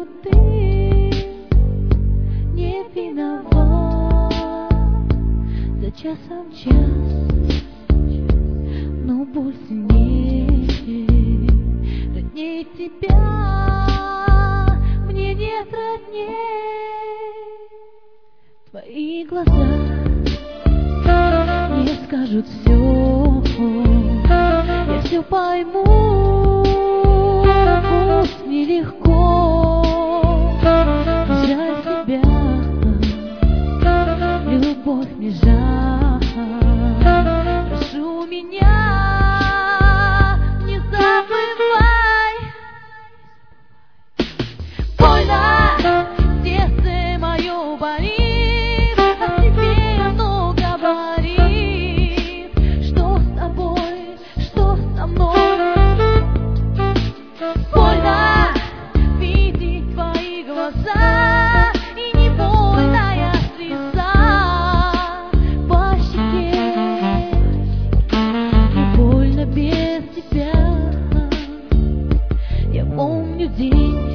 знаю, ты не виноват. За часом час, но боль сильнее, роднее тебя мне нет родней. Твои глаза мне скажут все, я все пойму. Пусть нелегко, жаль тебя, любовь не жаль. Прошу меня, не забывай. Больно, сердце мое болит, о тебе оно говорит. Что с тобой, что со мной? Больно видеть твои глаза и невольная слеза по щеке. Мне больно без тебя. Я помню день,